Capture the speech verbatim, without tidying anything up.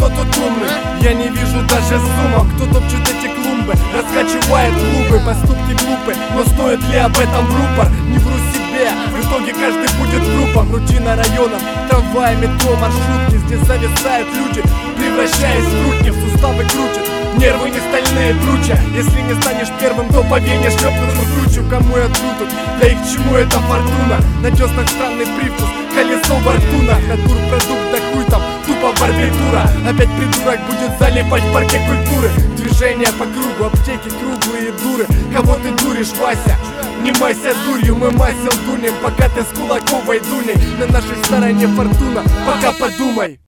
кто тут умный? Я не вижу даже суммок. Кто топчет эти клумбы, раскачивает клубы. Поступки глупы, но стоит ли об этом в рупор? Не вру себе, в итоге каждый будет группом. Рутина районов, трамвай, метро, маршрутки. Здесь зависают люди, превращаясь в рутни. В суставы крутят, нервы не стальные круче. Если не станешь первым, то по вене шлепнут в кручу. Кому я тру тут? Да и к чему эта фортуна? На деснах странный привкус, колесо во рту. Натурпродукт, да хуй там, тупо барбитура. Опять придурок будет залипать в парке культуры. Движение по кругу, аптеки круглые дуры. Кого ты дуришь, Вася? Не майся дурью, мы масел дунем, пока ты с Кулаковой Дуней. На нашей стороне фортуна, пока подумай.